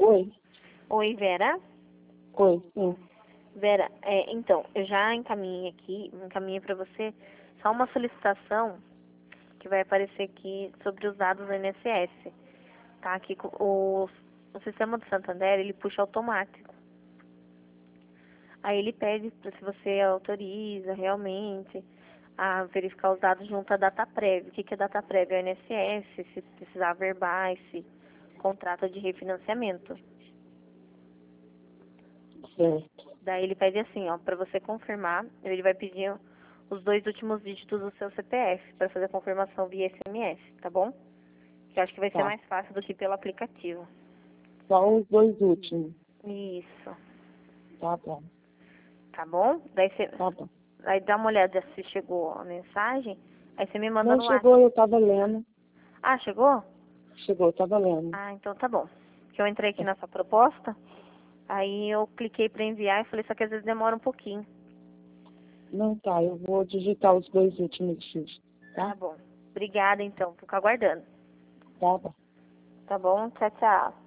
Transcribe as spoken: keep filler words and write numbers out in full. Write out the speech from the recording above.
Oi. Oi, Vera. Oi, sim. Vera, é, então, eu já encaminhei aqui, encaminhei para você só uma solicitação que vai aparecer aqui sobre os dados do I N S S. Tá aqui com o, o sistema do Santander, ele puxa automático. Aí ele pede pra se você autoriza realmente a verificar os dados junto à data prévia. O que que é data prévia? É o I N S S, se precisar verbais, se contrato de refinanciamento. Certo. Daí ele pede assim, ó, para você confirmar, ele vai pedir os dois últimos dígitos do seu C P F para fazer a confirmação via S M S, tá bom? Que eu acho que vai ser Tá. mais fácil do que pelo aplicativo. Só os dois últimos. Isso, Tá bom. tá bom? Daí você, Tá bom. aí dá uma olhada se chegou a mensagem, aí você me manda Não no chegou, WhatsApp. eu tava lendo. Ah, chegou? Chegou, eu tava lendo. Ah, então tá bom. Que eu entrei aqui nessa proposta, aí eu cliquei para enviar e falei, só que às vezes demora um pouquinho. Não, tá, eu vou digitar os dois últimos dígitos, Tá tá? bom. Obrigada então, fico aguardando. Tá bom. Tá bom? Tchau, tchau.